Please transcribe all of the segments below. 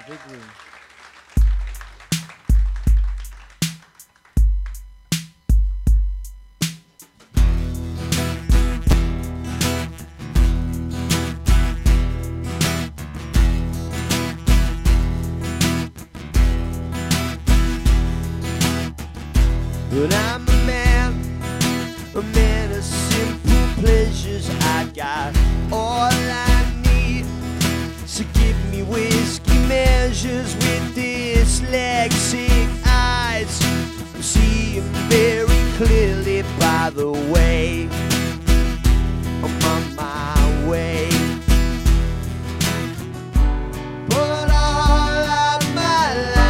big room. But I'm a man of simple pleasures. I got all I need. So give me whiskey measures with dyslexic eyes. I'm seeing very clearly, by the way. I'm on my way. But all of my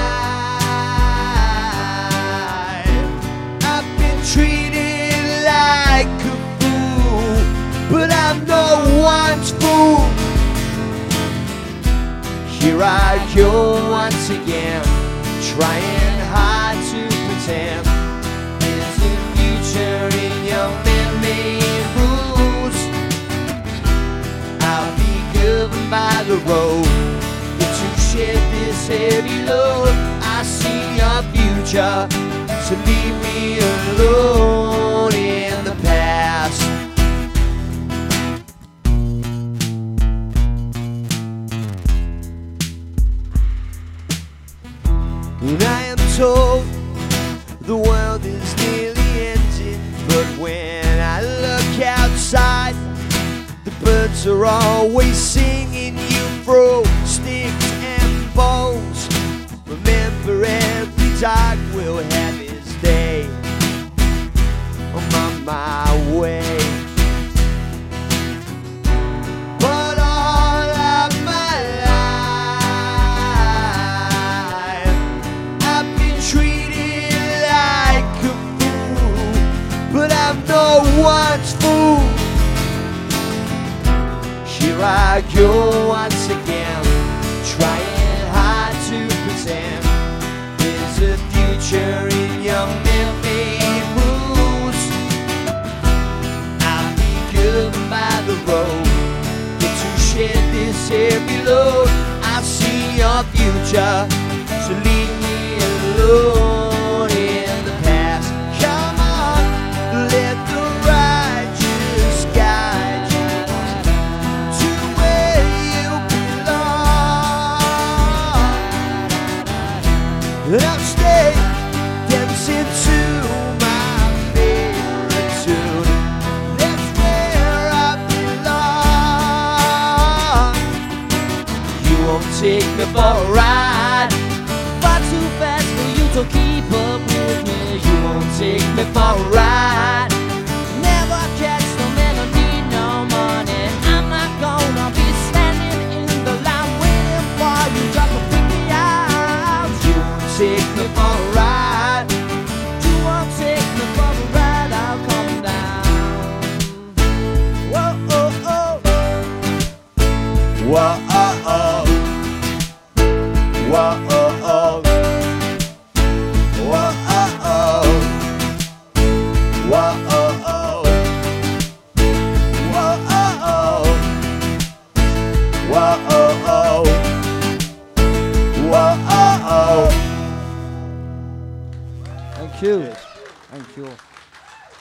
life I've been treated like a fool, but I'm no one's fool. Here I go once again, trying hard to pretend there's a future in your man-made rules. I'll be governed by the road, but to shed this heavy load. I see your future, so leave me alone in the past. And I am told the world is nearly ending, but when I look outside, the birds are always singing. You throw sticks and bones. Remember, every dog will have his day. I'm on my way. But all of my life I've been treated like a fool, but I'm no one's fool. Here I go once again, trying hard to pretend there's a future in your man-made rules. I'll be governed by the road, but to shed this heavy load. I see your future, so leave me alone in the past. Come on, let the righteous guide you to where you belong. And I'll stay dancing to my favorite tune. That's where I belong. You won't take me for a ride, far too fast for you to keep up with me. You won't take me for a ride, never catch no man, I need no money. I'm not gonna be standing in the line waiting for you just to pick me out. You won't take me for a ride, you won't take me for a ride, I'll come down. Whoa, oh, oh. Whoa, oh, oh. Whoa, oh, oh. Whoa, oh, oh. Whoa, oh, oh. Whoa, oh, oh. Whoa, oh, oh. Whoa, oh, oh. Thank you. Thank you.